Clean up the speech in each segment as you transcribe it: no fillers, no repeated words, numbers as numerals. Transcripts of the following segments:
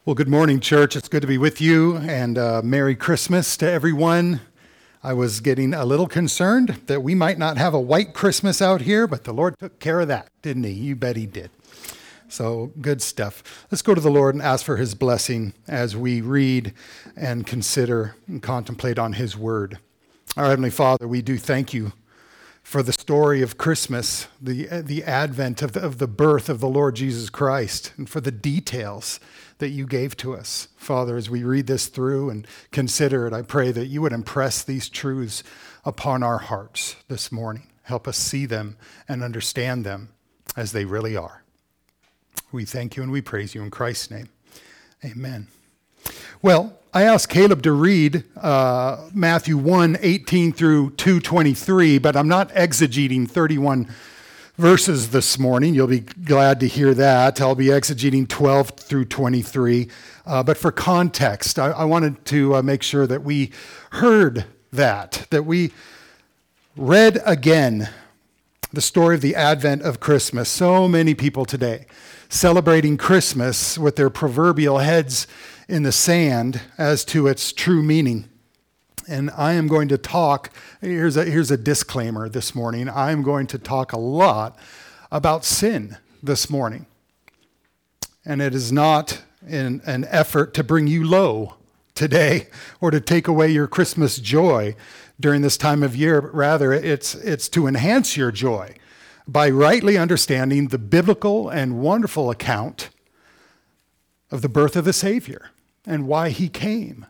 Well, good morning, church. It's good to be with you, and Merry Christmas to everyone. I was getting a little concerned that we might not have a white Christmas out here, but the Lord took care of that, didn't He? You bet He did. So, good stuff. Let's go to the Lord and ask for His blessing as we read and consider and contemplate on His Word. Our Heavenly Father, we do thank You for the story of Christmas, the advent of the birth of the Lord Jesus Christ, and for the details that You gave to us. Father, as we read this through and consider it, I pray that You would impress these truths upon our hearts this morning. Help us see them and understand them as they really are. We thank You and we praise You in Christ's name. Amen. Well, I asked Caleb to read Matthew 1:18 through 2:23, but I'm not exegeting 31 verses this morning. You'll be glad to hear that. I'll be exegeting 12 through 23. But for context, I wanted to make sure that we heard that we read again the story of the advent of Christmas. So many people today celebrating Christmas with their proverbial heads in the sand as to its true meaning. And I am going to talk, here's a disclaimer this morning, I'm going to talk a lot about sin this morning. And it is not in an effort to bring you low today or to take away your Christmas joy during this time of year, but rather it's to enhance your joy by rightly understanding the biblical and wonderful account of the birth of the Savior and why He came.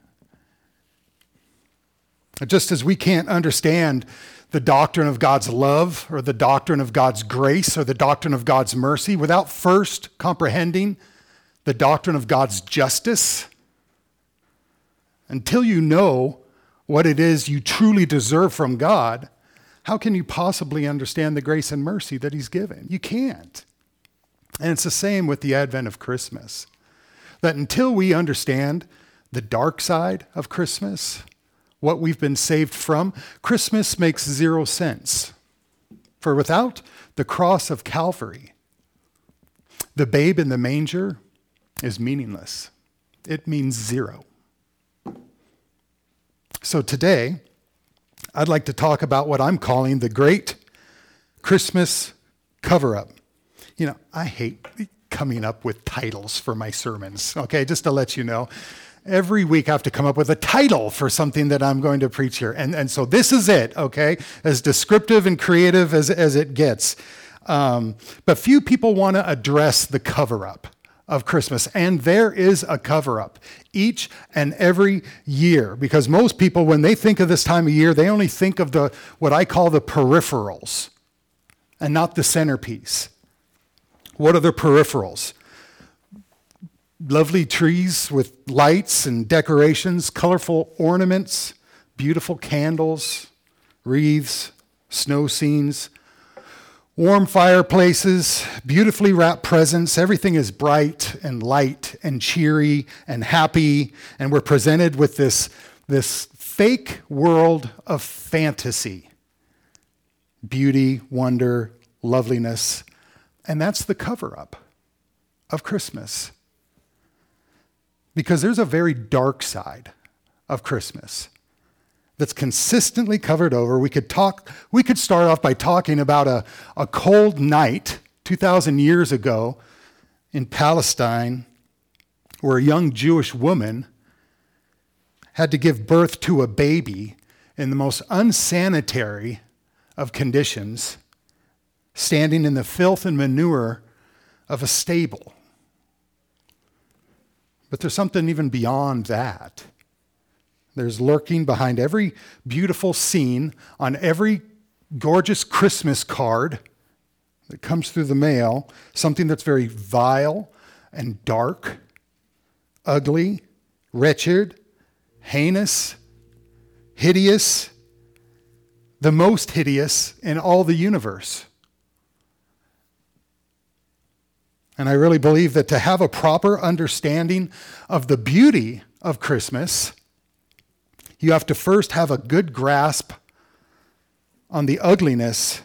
Just as we can't understand the doctrine of God's love or the doctrine of God's grace or the doctrine of God's mercy without first comprehending the doctrine of God's justice, until you know what it is you truly deserve from God, how can you possibly understand the grace and mercy that He's given? You can't. And it's the same with the advent of Christmas. That until we understand the dark side of Christmas, what we've been saved from, Christmas makes zero sense. For without the cross of Calvary, the babe in the manger is meaningless. It means zero. So today, I'd like to talk about what I'm calling the great Christmas cover-up. You know, I hate coming up with titles for my sermons, okay, just to let you know. Every week I have to come up with a title for something that I'm going to preach here. And so this is it, okay, as descriptive and creative as it gets. But few people want to address the cover-up of Christmas. And there is a cover-up each and every year. Because most people, when they think of this time of year, they only think of what I call the peripherals and not the centerpiece. What are the peripherals? Lovely trees with lights and decorations, colorful ornaments, beautiful candles, wreaths, snow scenes, warm fireplaces, beautifully wrapped presents. Everything is bright and light and cheery and happy. And we're presented with this fake world of fantasy, beauty, wonder, loveliness. And that's the cover-up of Christmas. Because there's a very dark side of Christmas that's consistently covered over. We could start off by talking about a cold night 2,000 years ago in Palestine where a young Jewish woman had to give birth to a baby in the most unsanitary of conditions, standing in the filth and manure of a stable. But there's something even beyond that. There's lurking behind every beautiful scene on every gorgeous Christmas card that comes through the mail, something that's very vile and dark, ugly, wretched, heinous, hideous, the most hideous in all the universe. And I really believe that to have a proper understanding of the beauty of Christmas, you have to first have a good grasp on the ugliness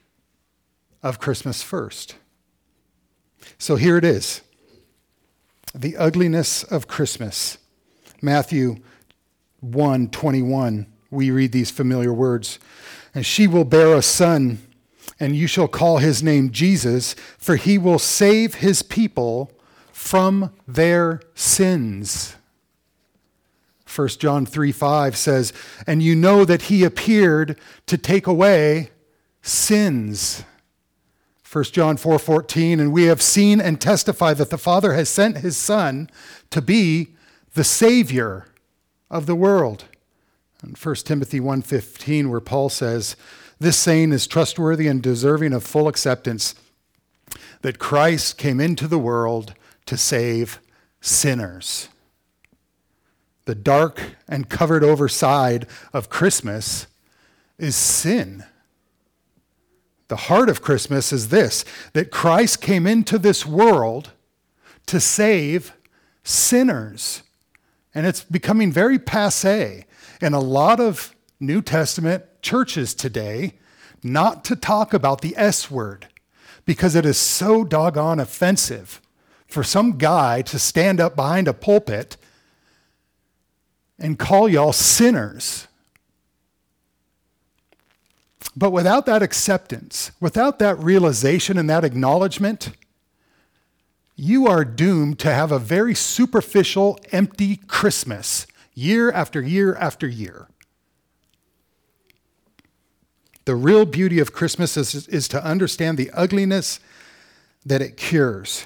of Christmas first. So here it is. The ugliness of Christmas. Matthew 1:21, we read these familiar words. And she will bear a son, and you shall call his name Jesus, for he will save his people from their sins. 1 John 3:5 says, and you know that he appeared to take away sins. 1 John 4:14, and we have seen and testify that the Father has sent his Son to be the Savior of the world. And 1 Timothy 1:15, where Paul says, this saying is trustworthy and deserving of full acceptance, that Christ came into the world to save sinners. The dark and covered over side of Christmas is sin. The heart of Christmas is this, that Christ came into this world to save sinners. And it's becoming very passé in a lot of New Testament churches today not to talk about the S word because it is so doggone offensive for some guy to stand up behind a pulpit and call y'all sinners. But without that acceptance, without that realization and that acknowledgement, you are doomed to have a very superficial, empty Christmas year after year after year. The real beauty of Christmas is to understand the ugliness that it cures.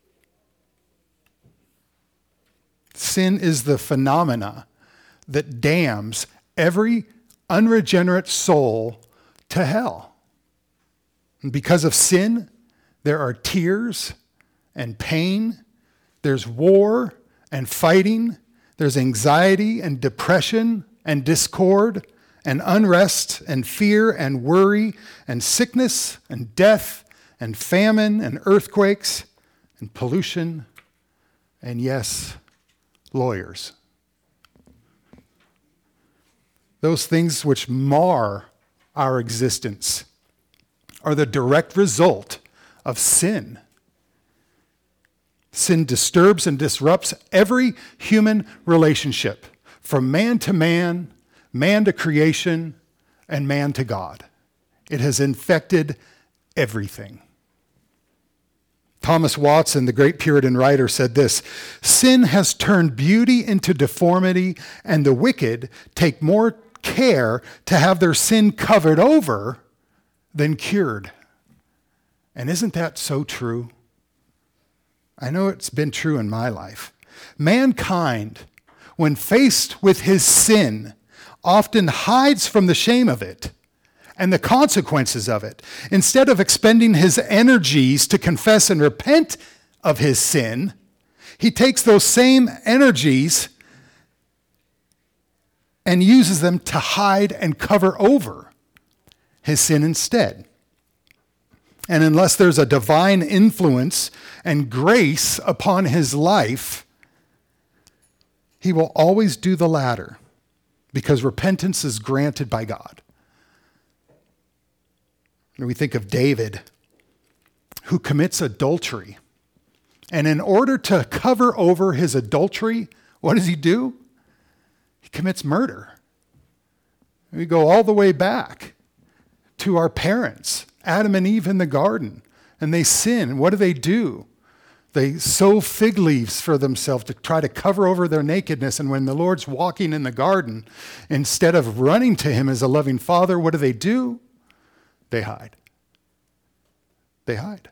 Sin is the phenomena that damns every unregenerate soul to hell. And because of sin, there are tears and pain, there's war and fighting, there's anxiety and depression and discord and unrest and fear and worry and sickness and death and famine and earthquakes and pollution and, yes, lawyers. Those things which mar our existence are the direct result of sin. Sin disturbs and disrupts every human relationship, from man to man, man to creation, and man to God. It has infected everything. Thomas Watson, the great Puritan writer, said this, sin has turned beauty into deformity, and the wicked take more care to have their sin covered over than cured. And isn't that so true? I know it's been true in my life. Mankind, when faced with his sin, often hides from the shame of it and the consequences of it. Instead of expending his energies to confess and repent of his sin, he takes those same energies and uses them to hide and cover over his sin instead. And unless there's a divine influence and grace upon his life, he will always do the latter because repentance is granted by God. And we think of David, who commits adultery. And in order to cover over his adultery, what does he do? He commits murder. We go all the way back to our parents, Adam and Eve in the garden, and they sin. What do? They sew fig leaves for themselves to try to cover over their nakedness. And when the Lord's walking in the garden, instead of running to him as a loving father, what do? They hide. They hide.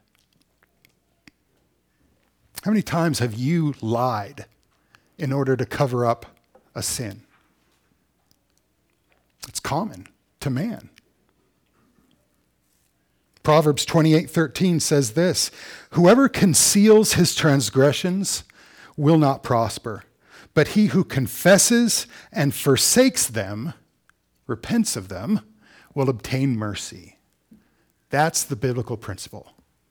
How many times have you lied in order to cover up a sin? It's common to man. Proverbs 28:13 says this, whoever conceals his transgressions will not prosper, but he who confesses and forsakes them, repents of them, will obtain mercy. That's the biblical principle.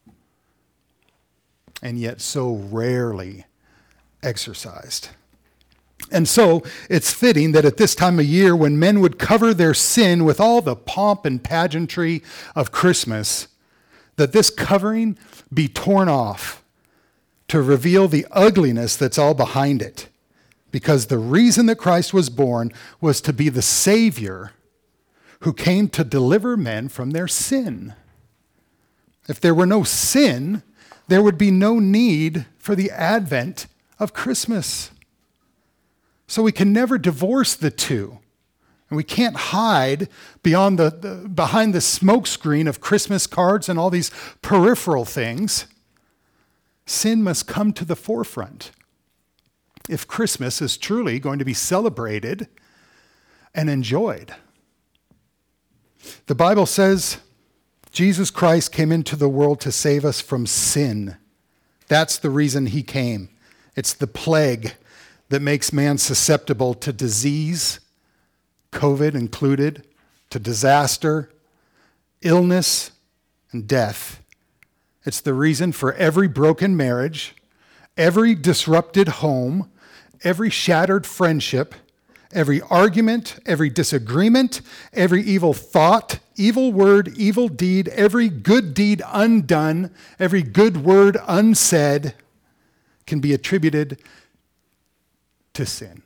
And yet so rarely exercised. And so it's fitting that at this time of year when men would cover their sin with all the pomp and pageantry of Christmas, that this covering be torn off to reveal the ugliness that's all behind it. Because the reason that Christ was born was to be the Savior who came to deliver men from their sin. If there were no sin, there would be no need for the advent of Christmas. So we can never divorce the two. And we can't hide behind the smokescreen of Christmas cards and all these peripheral things. Sin must come to the forefront if Christmas is truly going to be celebrated and enjoyed. The Bible says Jesus Christ came into the world to save us from sin. That's the reason he came. It's the plague that makes man susceptible to disease, COVID included, to disaster, illness, and death. It's the reason for every broken marriage, every disrupted home, every shattered friendship, every argument, every disagreement, every evil thought, evil word, evil deed, every good deed undone, every good word unsaid can be attributed to sin.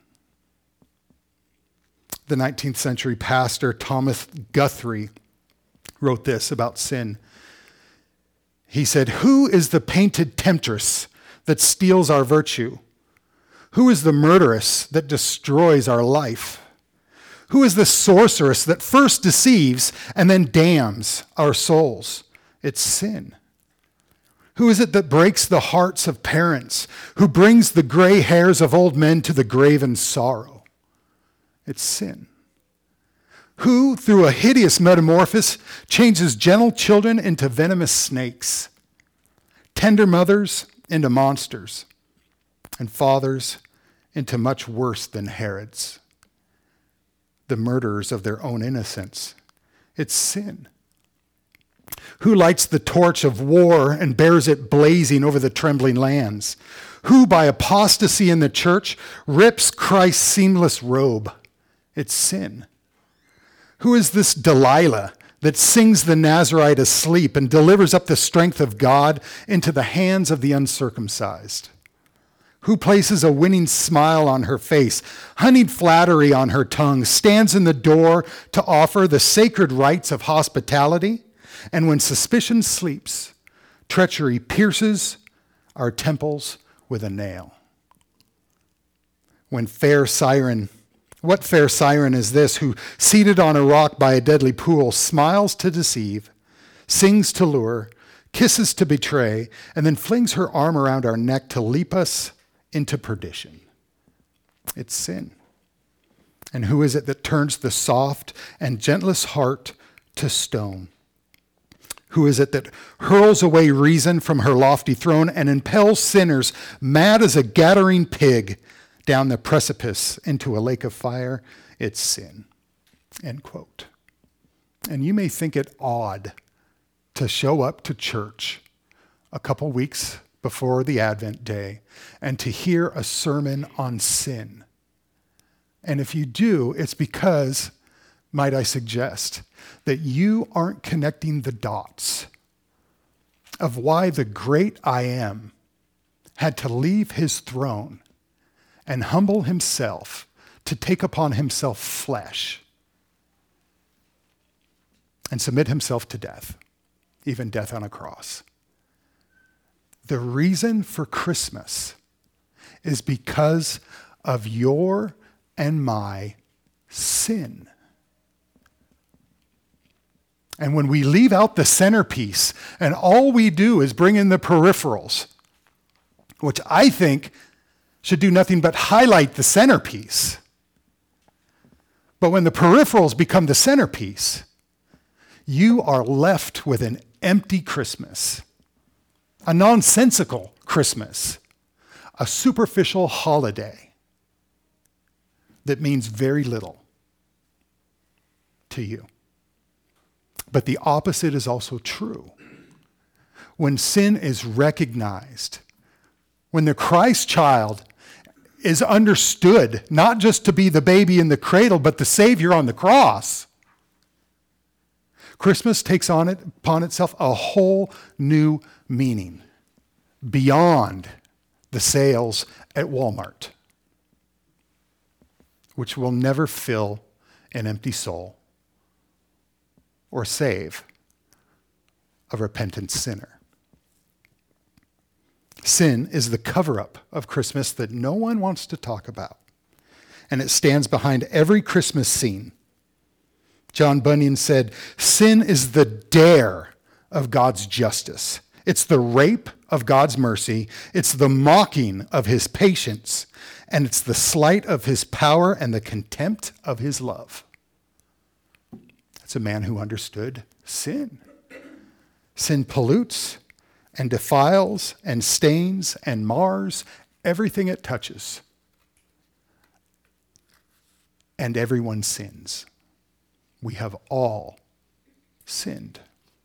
The 19th century pastor Thomas Guthrie wrote this about sin. He said, "Who is the painted temptress that steals our virtue? Who is the murderess that destroys our life? Who is the sorceress that first deceives and then damns our souls? It's sin. Who is it that breaks the hearts of parents, who brings the gray hairs of old men to the grave in sorrow? It's sin. Who, through a hideous metamorphosis, changes gentle children into venomous snakes, tender mothers into monsters, and fathers into much worse than Herods, the murderers of their own innocence? It's sin. Who lights the torch of war and bears it blazing over the trembling lands? Who, by apostasy in the church, rips Christ's seamless robe? It's sin. Who is this Delilah that sings the Nazarite asleep and delivers up the strength of God into the hands of the uncircumcised? Who places a winning smile on her face, honeyed flattery on her tongue, stands in the door to offer the sacred rites of hospitality, and when suspicion sleeps, treachery pierces our temples with a nail? What fair siren is this who, seated on a rock by a deadly pool, smiles to deceive, sings to lure, kisses to betray, and then flings her arm around our neck to leap us into perdition? It's sin. And who is it that turns the soft and gentlest heart to stone? Who is it that hurls away reason from her lofty throne and impels sinners, mad as a Gadarene pig, down the precipice into a lake of fire? It's sin." End quote. And you may think it odd to show up to church a couple weeks before the Advent day and to hear a sermon on sin. And if you do, it's because, might I suggest, that you aren't connecting the dots of why the great I Am had to leave his throne and humble himself to take upon himself flesh and submit himself to death, even death on a cross. The reason for Christmas is because of your and my sin. And when we leave out the centerpiece and all we do is bring in the peripherals, which I think should do nothing but highlight the centerpiece. But when the peripherals become the centerpiece, you are left with an empty Christmas, a nonsensical Christmas, a superficial holiday that means very little to you. But the opposite is also true. When sin is recognized, when the Christ child is understood not just to be the baby in the cradle, but the Savior on the cross, Christmas takes upon itself a whole new meaning beyond the sales at Walmart, which will never fill an empty soul or save a repentant sinner. Sin is the cover-up of Christmas that no one wants to talk about, and it stands behind every Christmas scene. John Bunyan said, "Sin is the dare of God's justice. It's the rape of God's mercy. It's the mocking of his patience. And it's the slight of his power and the contempt of his love." That's a man who understood sin. Sin pollutes and defiles and stains and mars everything it touches. And everyone sins. We have all sinned.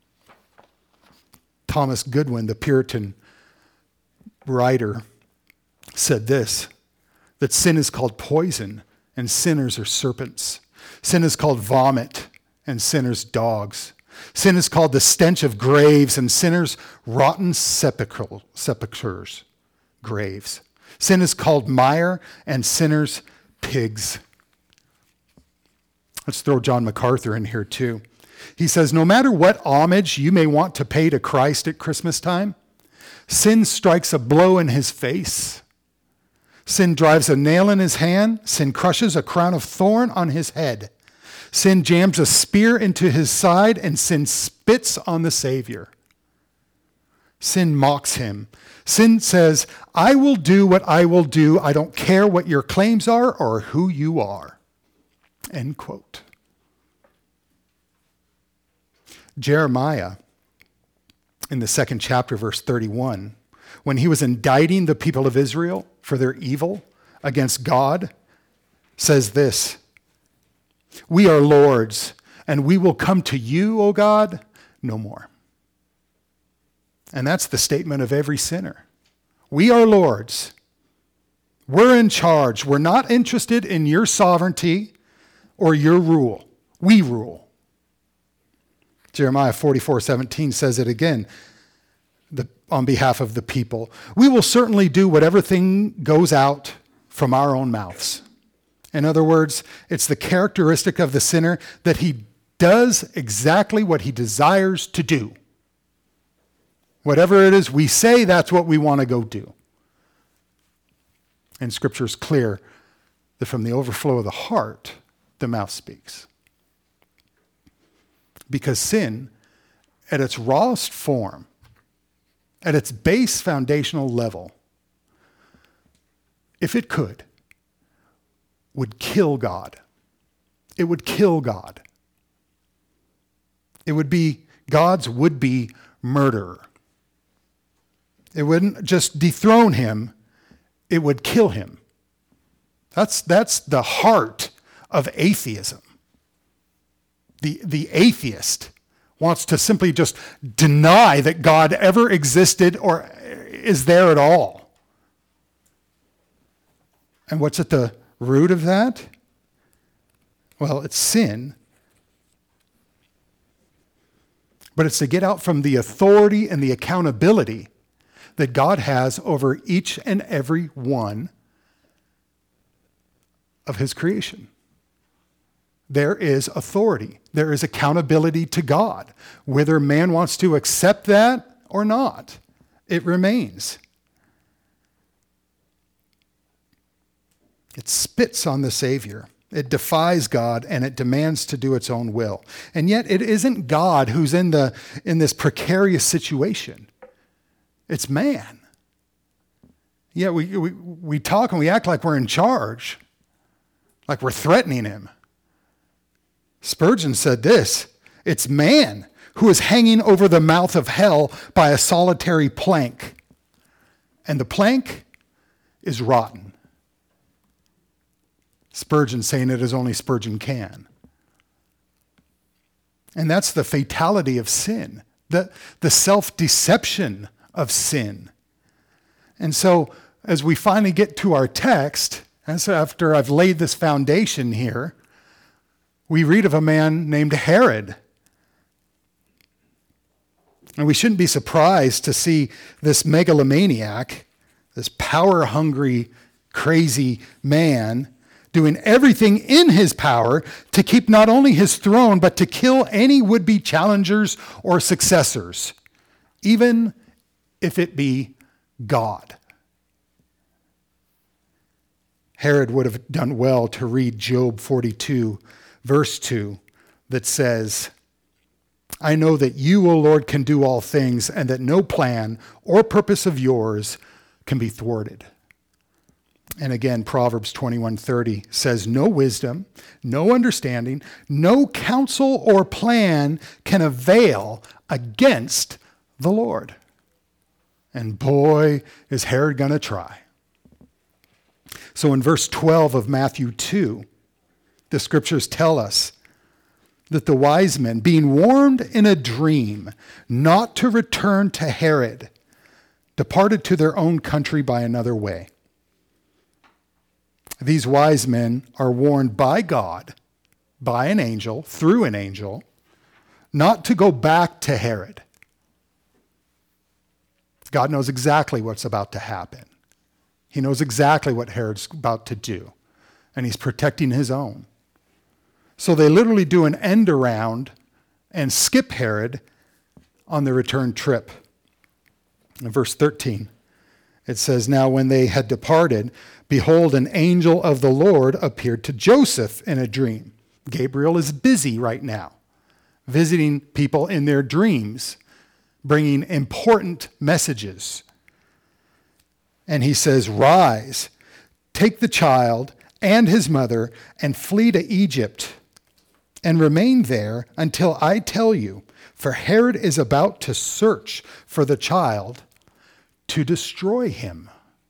Thomas Goodwin, the Puritan writer, said this, that sin is called poison and sinners are serpents. Sin is called vomit and sinners dogs. Sin is called the stench of graves and sinners rotten sepulchres, graves. Sin is called mire and sinners pigs. Let's throw John MacArthur in here too. He says, no matter what homage you may want to pay to Christ at Christmas time, sin strikes a blow in his face. Sin drives a nail in his hand. Sin crushes a crown of thorn on his head. Sin jams a spear into his side, and sin spits on the Savior. Sin mocks him. Sin says, I will do what I will do. I don't care what your claims are or who you are. End quote. Jeremiah, in the 2nd chapter, verse 31, when he was indicting the people of Israel for their evil against God, says this, "We are Lord's, and we will come to you, O God, no more." And that's the statement of every sinner. We are Lord's. We're in charge. We're not interested in your sovereignty or your rule. We rule. Jeremiah 44:17 says it again on behalf of the people. We will certainly do whatever thing goes out from our own mouths. In other words, it's the characteristic of the sinner that he does exactly what he desires to do. Whatever it is we say, that's what we want to go do. And Scripture is clear that from the overflow of the heart, the mouth speaks. Because sin, at its rawest form, at its base foundational level, if it could, would kill God. It would kill God. It would be God's would-be murderer. It wouldn't just dethrone him, it would kill him. That's the heart of atheism. The atheist wants to simply just deny that God ever existed or is there at all. And what's at the root of that? Well, it's sin. But it's to get out from the authority and the accountability that God has over each and every one of his creation. There is authority. There is accountability to God. Whether man wants to accept that or not, it remains. It spits on the Savior. It defies God, and it demands to do its own will. And yet it isn't God who's in this precarious situation. It's man. Yeah, we talk and we act like we're in charge, like we're threatening him. Spurgeon said this, it's man who is hanging over the mouth of hell by a solitary plank. And the plank is rotten. Spurgeon saying it as only Spurgeon can. And that's the fatality of sin, the self-deception of sin. And so as we finally get to our text, and so after I've laid this foundation here, we read of a man named Herod. And we shouldn't be surprised to see this megalomaniac, this power-hungry, crazy man, doing everything in his power to keep not only his throne, but to kill any would-be challengers or successors, even if it be God. Herod would have done well to read Job 42, verse 2, that says, I know that you, O Lord, can do all things, and that no plan or purpose of yours can be thwarted. And again, Proverbs 21:30 says, no wisdom, no understanding, no counsel or plan can avail against the Lord. And boy, is Herod going to try. So in verse 12 of Matthew 2, the scriptures tell us that the wise men, being warned in a dream not to return to Herod, departed to their own country by another way. These wise men are warned by God, by an angel, through an angel, not to go back to Herod. God knows exactly what's about to happen. He knows exactly what Herod's about to do, and he's protecting his own. So they literally do an end around and skip Herod on the return trip. In verse 13, it says, now when they had departed, behold, an angel of the Lord appeared to Joseph in a dream. Gabriel is busy right now, visiting people in their dreams, bringing important messages. And he says, rise, take the child and his mother and flee to Egypt and remain there until I tell you, for Herod is about to search for the child to destroy him.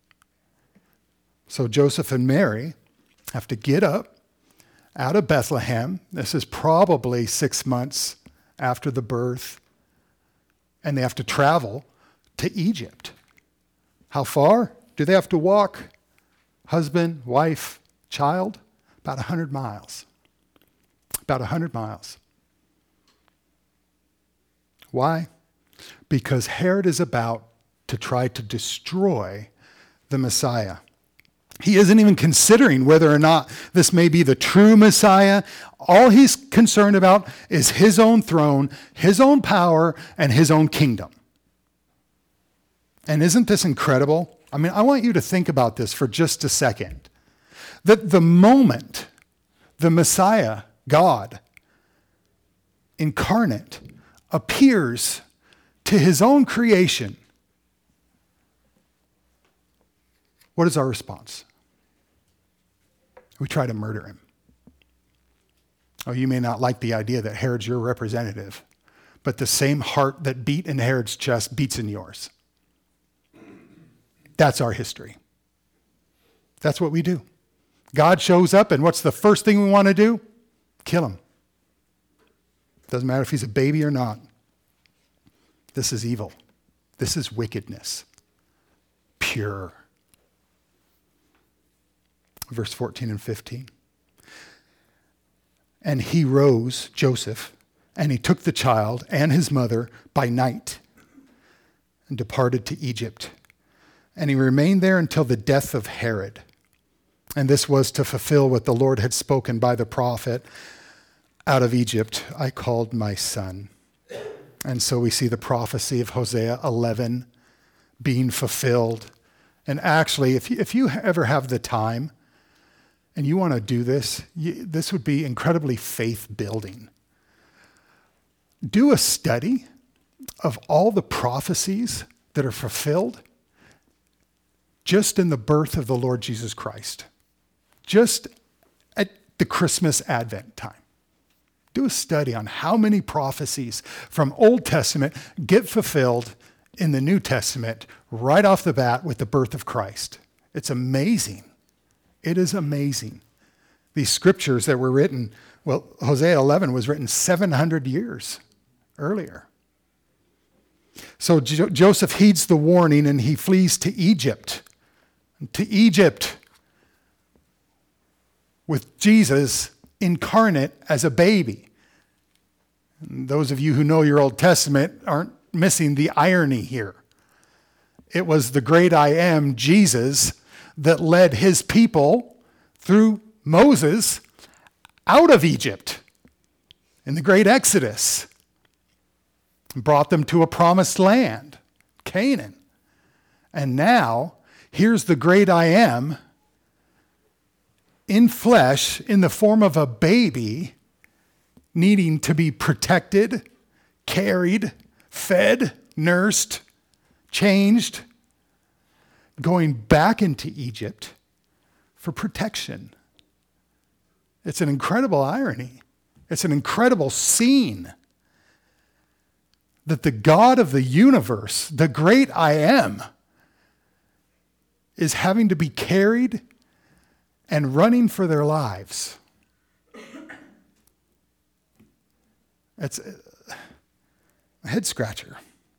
So Joseph and Mary have to get up out of Bethlehem. This is probably 6 months after the birth. And they have to travel to Egypt. How far do they have to walk? Husband, wife, child? About 100 miles. About 100 miles. Why? Because Herod is about to try to destroy the Messiah. He isn't even considering whether or not this may be the true Messiah. All he's concerned about is his own throne, his own power, and his own kingdom. And isn't this incredible? I mean, I want you to think about this for just a second. That the moment the Messiah, God, incarnate, appears to his own creation, what is our response? We try to murder him. Oh, you may not like the idea that Herod's your representative, but the same heart that beat in Herod's chest beats in yours. That's our history. That's what we do. God shows up, and what's the first thing we want to do? Kill him. Doesn't matter if he's a baby or not. This is evil. This is wickedness. Pure. Verse 14 and 15. And he rose, Joseph, and he took the child and his mother by night and departed to Egypt. And he remained there until the death of Herod. And this was to fulfill what the Lord had spoken by the prophet, out of Egypt I called my son. And so we see the prophecy of Hosea 11 being fulfilled. And actually, if you ever have the time and you want to do this, this would be incredibly faith-building. Do a study of all the prophecies that are fulfilled just in the birth of the Lord Jesus Christ, just at the Christmas Advent time. Do a study on how many prophecies from Old Testament get fulfilled in the New Testament right off the bat with the birth of Christ. It's amazing. It is amazing. These scriptures that were written, well, Hosea 11 was written 700 years earlier. So Joseph heeds the warning and he flees to Egypt. To Egypt with Jesus incarnate as a baby. And those of you who know your Old Testament aren't missing the irony here. it was the great I am, Jesus, that led his people through Moses out of Egypt in the great Exodus and brought them to a promised land, Canaan. And now, here's the great I am in flesh in the form of a baby needing to be protected, carried, fed, nursed, changed, going back into Egypt for protection. It's an incredible irony. It's an incredible scene that the God of the universe, the great I am, is having to be carried and running for their lives. It's a head scratcher.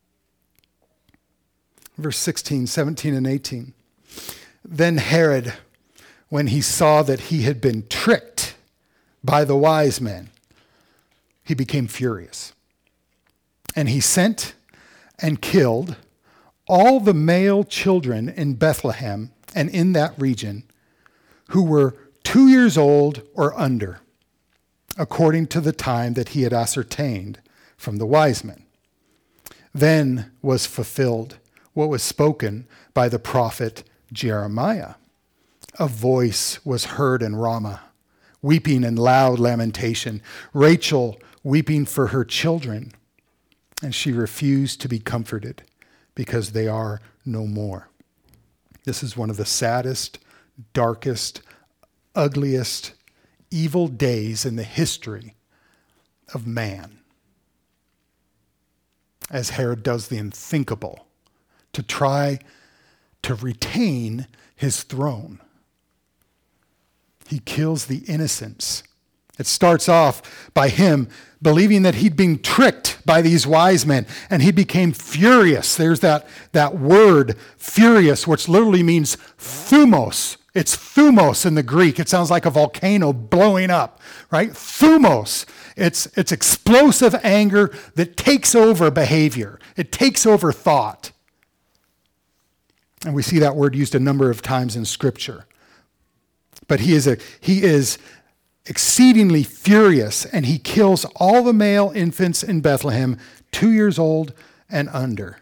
Verse 16, 17, and 18. Then Herod, when he saw that he had been tricked by the wise men, he became furious. And he sent and killed all the male children in Bethlehem and in that region who were 2 years old or under, according to the time that he had ascertained from the wise men. Then was fulfilled what was spoken by the prophet Jeremiah. A voice was heard in Ramah, weeping in loud lamentation, Rachel weeping for her children, and she refused to be comforted because they are no more. This is one of the saddest, darkest, ugliest, evil days in the history of man. As Herod does the unthinkable to try to retain his throne. He kills the innocents. It starts off by him believing that he'd been tricked by these wise men, and he became furious. There's that word, furious, which literally means thumos. It's thumos in the Greek. It sounds like a volcano blowing up, right? Thumos. It's explosive anger that takes over behavior. It takes over thought. And we see that word used a number of times in Scripture. But he is exceedingly furious, and he kills all the male infants in Bethlehem, 2 years old and under.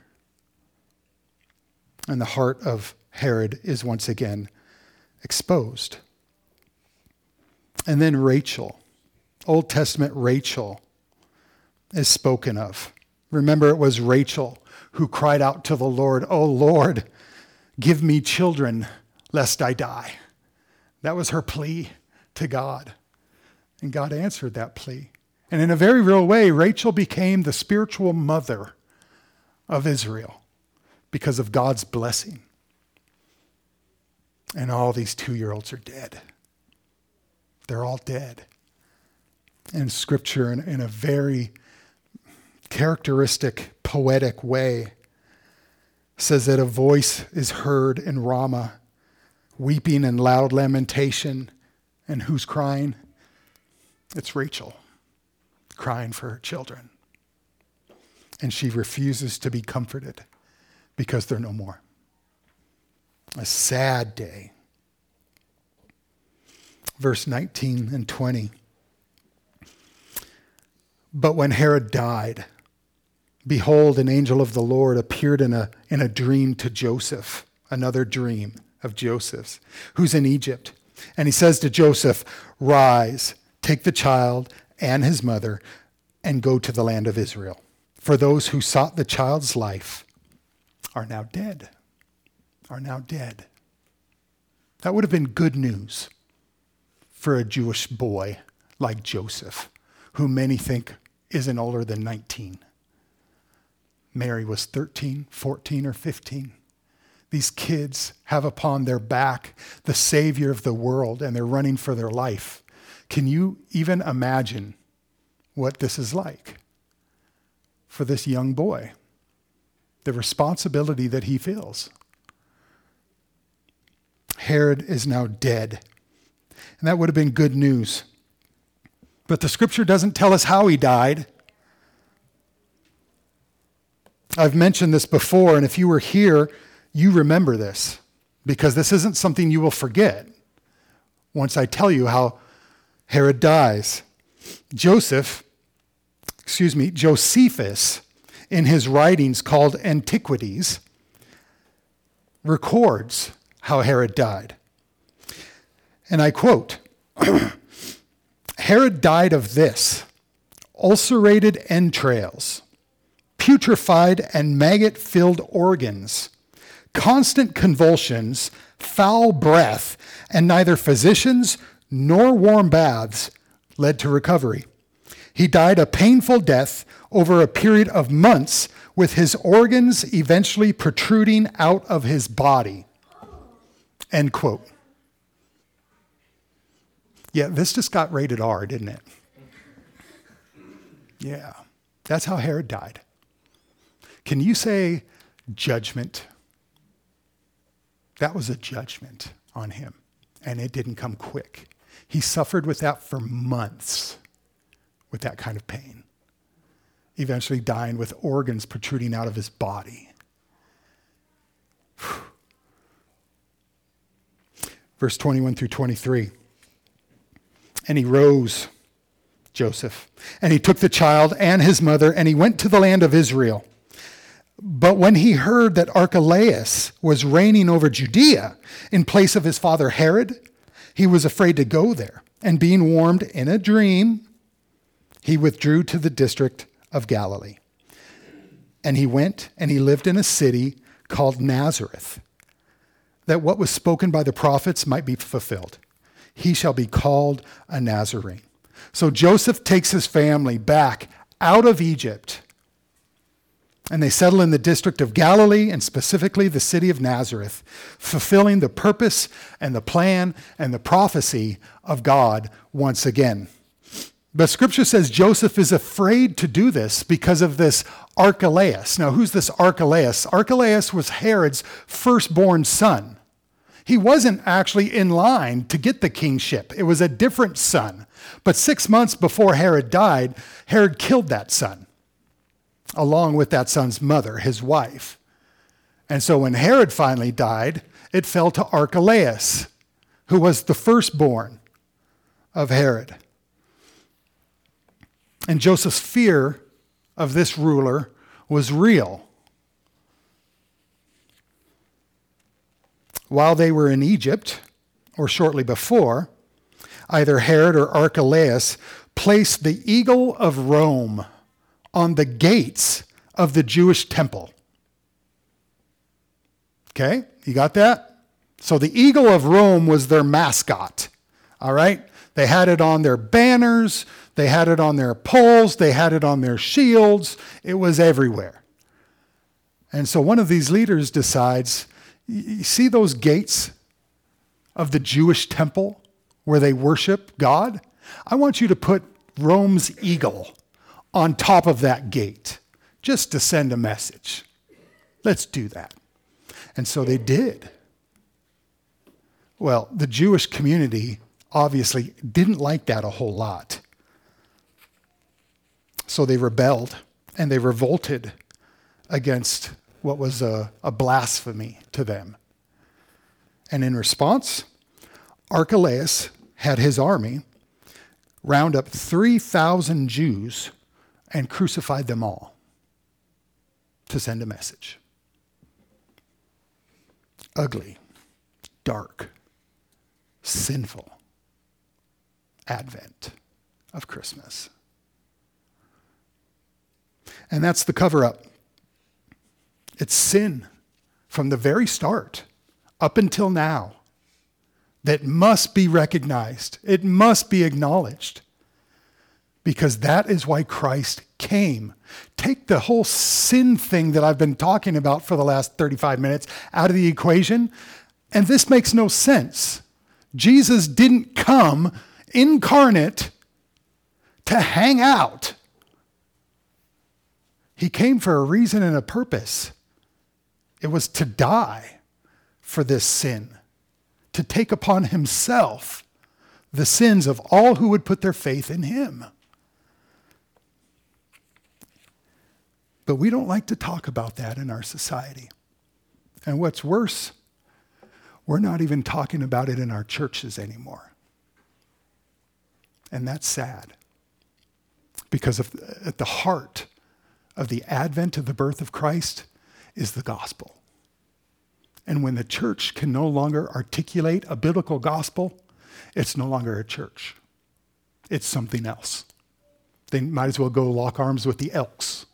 And the heart of Herod is once again exposed. And then Rachel, Old Testament Rachel, is spoken of. Remember, it was Rachel who cried out to the Lord, "Oh Lord, give me children, lest I die." That was her plea to God. And God answered that plea. And in a very real way, Rachel became the spiritual mother of Israel because of God's blessing. And all these 2-year-olds are dead. They're all dead. And Scripture, in a very characteristic, poetic way, says that a voice is heard in Ramah, weeping and loud lamentation. And who's crying? It's Rachel, crying for her children. And she refuses to be comforted because they're no more. A sad day. Verse 19 and 20. But when Herod died, behold, an angel of the Lord appeared in a dream to Joseph, another dream of Joseph's, who's in Egypt. And he says to Joseph, "Rise, take the child and his mother, and go to the land of Israel. For those who sought the child's life are now dead." Are now dead. That would have been good news for a Jewish boy like Joseph, who many think isn't older than 19. Mary was 13, 14, or 15. These kids have upon their back the Savior of the world, and they're running for their life. Can you even imagine what this is like for this young boy? The responsibility that he feels. Herod is now dead. And that would have been good news. But the Scripture doesn't tell us how he died. I've mentioned this before, and if you were here, you remember this, because this isn't something you will forget once I tell you how Herod dies. Josephus, in his writings called Antiquities, records how Herod died. And I quote, Herod died of this: ulcerated entrails, putrefied and maggot-filled organs, constant convulsions, foul breath, and neither physicians nor warm baths led to recovery. He died a painful death over a period of months, with his organs eventually protruding out of his body. End quote. Yeah, this just got rated R, didn't it? Yeah, that's how Herod died. Can you say judgment? That was a judgment on him, and it didn't come quick. He suffered with that for months, with that kind of pain, eventually dying with organs protruding out of his body. Verse 21 through 23. And he rose, Joseph, and he took the child and his mother, and he went to the land of Israel. But when he heard that Archelaus was reigning over Judea in place of his father Herod, he was afraid to go there. And being warned in a dream, he withdrew to the district of Galilee. And he went and he lived in a city called Nazareth, that what was spoken by the prophets might be fulfilled. He shall be called a Nazarene. So Joseph takes his family back out of Egypt, and they settle in the district of Galilee, and specifically the city of Nazareth, fulfilling the purpose and the plan and the prophecy of God once again. But Scripture says Joseph is afraid to do this because of this Archelaus. Now, who's this Archelaus? Archelaus was Herod's firstborn son. He wasn't actually in line to get the kingship. It was a different son. But 6 months before Herod died, Herod killed that son, along with that son's mother, his wife. And so when Herod finally died, it fell to Archelaus, who was the firstborn of Herod. And Joseph's fear of this ruler was real. While they were in Egypt, or shortly before, either Herod or Archelaus placed the eagle of Rome on the gates of the Jewish temple. Okay, you got that? So the eagle of Rome was their mascot, all right? They had it on their banners, they had it on their poles, they had it on their shields. It was everywhere. And so one of these leaders decides, you see those gates of the Jewish temple where they worship God? I want you to put Rome's eagle on top of that gate just to send a message. Let's do that. And so they did. Well, the Jewish community obviously didn't like that a whole lot. So they rebelled and they revolted against what was a blasphemy to them. And in response, Archelaus had his army round up 3,000 Jews and crucified them all to send a message. Ugly, dark, sinful advent of Christmas. And that's the cover-up. It's sin from the very start up until now that must be recognized. It must be acknowledged, because that is why Christ came. Take the whole sin thing that I've been talking about for the last 35 minutes out of the equation, and this makes no sense. Jesus didn't come incarnate to hang out. He came for a reason and a purpose. It was to die for this sin, to take upon himself the sins of all who would put their faith in him. But we don't like to talk about that in our society. And what's worse, we're not even talking about it in our churches anymore. And that's sad. Because at the heart of the advent of the birth of Christ is the gospel. And when the church can no longer articulate a biblical gospel, it's no longer a church. It's something else. They might as well go lock arms with the Elks.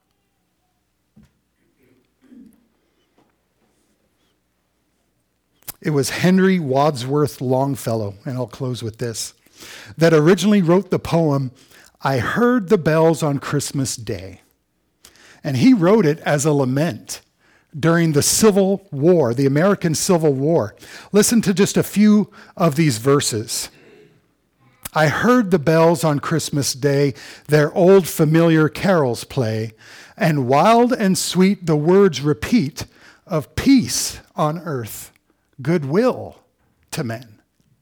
It was Henry Wadsworth Longfellow, and I'll close with this, that originally wrote the poem, "I Heard the Bells on Christmas Day." And he wrote it as a lament during the Civil War, the American Civil War. Listen to just a few of these verses. "I heard the bells on Christmas Day, their old familiar carols play, and wild and sweet the words repeat of peace on earth, goodwill to men.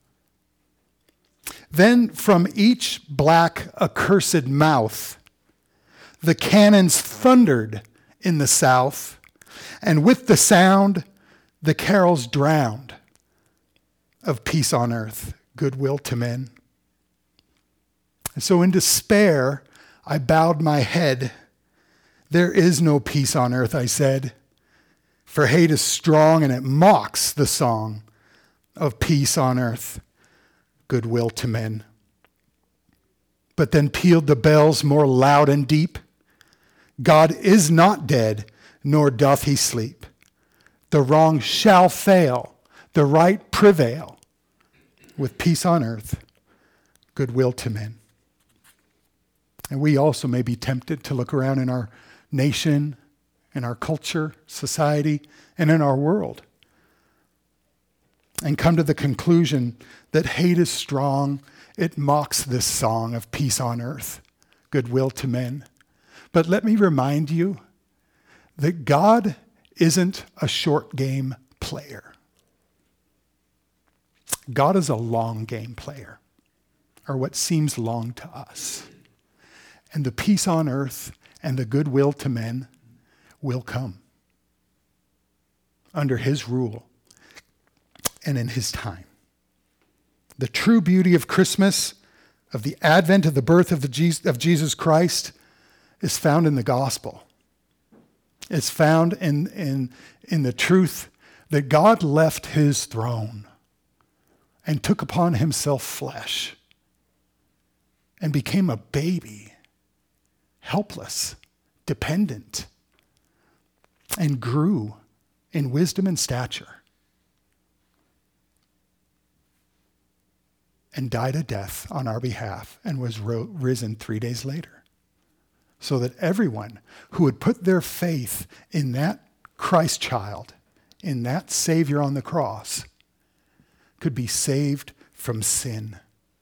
Then from each black accursed mouth, the cannons thundered in the south, and with the sound, the carols drowned of peace on earth, goodwill to men. And so in despair, I bowed my head. There is no peace on earth, I said, for hate is strong and it mocks the song of peace on earth, goodwill to men. But then pealed the bells more loud and deep. God is not dead, nor doth he sleep. The wrong shall fail, the right prevail, with peace on earth, goodwill to men. And we also may be tempted to look around in our nation, in our culture, society, and in our world and come to the conclusion that hate is strong. It mocks this song of peace on earth, goodwill to men. But let me remind you that God isn't a short game player. God is a long game player, or what seems long to us. And the peace on earth and the goodwill to men will come under his rule and in his time. The true beauty of Christmas, of the advent of the birth of Jesus Christ, is found in the gospel. It's found in the truth that God left his throne and took upon himself flesh and became a baby, helpless, dependent, and grew in wisdom and stature, and died a death on our behalf and was risen 3 days later, so that everyone who would put their faith in that Christ child, in that Savior on the cross, could be saved from sin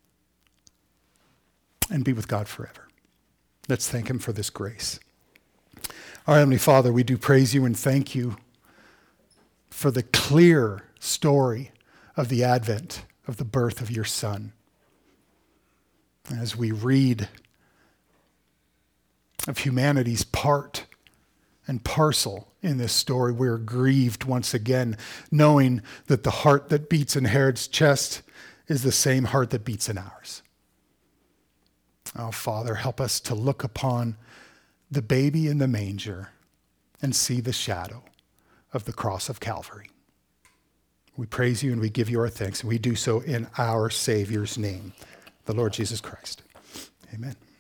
and be with God forever. Let's thank him for this grace. Our Heavenly Father, we do praise you and thank you for the clear story of the advent of the birth of your Son. As we read of humanity's part and parcel in this story, we're grieved once again, knowing that the heart that beats in Herod's chest is the same heart that beats in ours. Oh, Father, help us to look upon the baby in the manger and see the shadow of the cross of Calvary. We praise you and we give you our thanks, and we do so in our Savior's name, the Lord Jesus Christ. Amen.